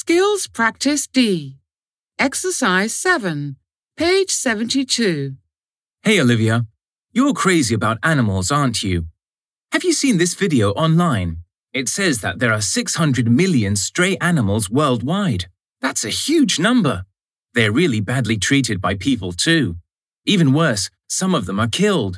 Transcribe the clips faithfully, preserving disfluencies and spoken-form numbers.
Skills Practice D. Exercise seven, page seventy-two. Hey Olivia, you're crazy about animals, aren't you? Have you seen this video online? It says that there are six hundred million stray animals worldwide. That's a huge number. They're really badly treated by people too. Even worse, some of them are killed.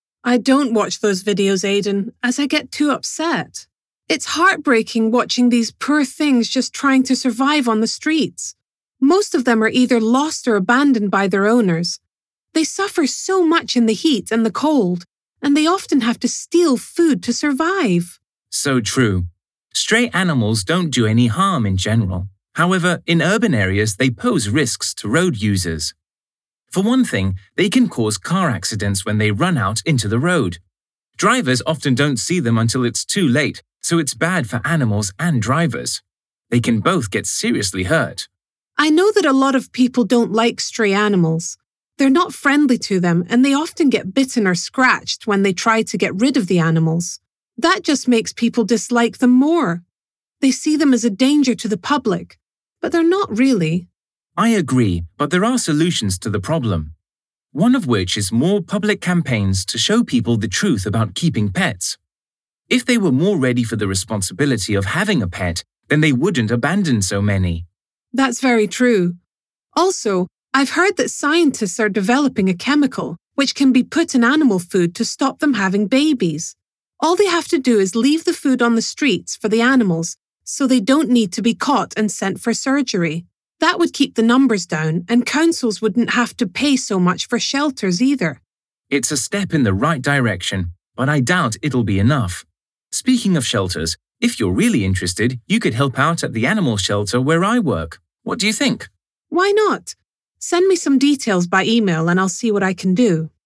I don't watch those videos, Aidan, as I get too upset. It's heartbreaking watching these poor things just trying to survive on the streets. Most of them are either lost or abandoned by their owners. They suffer so much in the heat and the cold, and they often have to steal food to survive. So true. Stray animals don't do any harm in general. However, in urban areas, they pose risks to road users. For one thing, they can cause car accidents when they run out into the road. Drivers often don't see them until it's too late, so it's bad for animals and drivers. They can both get seriously hurt. I know that a lot of people don't like stray animals. They're not friendly to them, and they often get bitten or scratched when they try to get rid of the animals. That just makes people dislike them more. They see them as a danger to the public, but they're not really. I agree, but there are solutions to the problem. One of which is more public campaigns to show people the truth about keeping pets. If they were more ready for the responsibility of having a pet, then they wouldn't abandon so many. That's very true. Also, I've heard that scientists are developing a chemical which can be put in animal food to stop them having babies. All they have to do is leave the food on the streets for the animals so they don't need to be caught and sent for surgery. That would keep the numbers down, and councils wouldn't have to pay so much for shelters either. It's a step in the right direction, but I doubt it'll be enough. Speaking of shelters, if you're really interested, you could help out at the animal shelter where I work. What do you think? Why not? Send me some details by email and I'll see what I can do.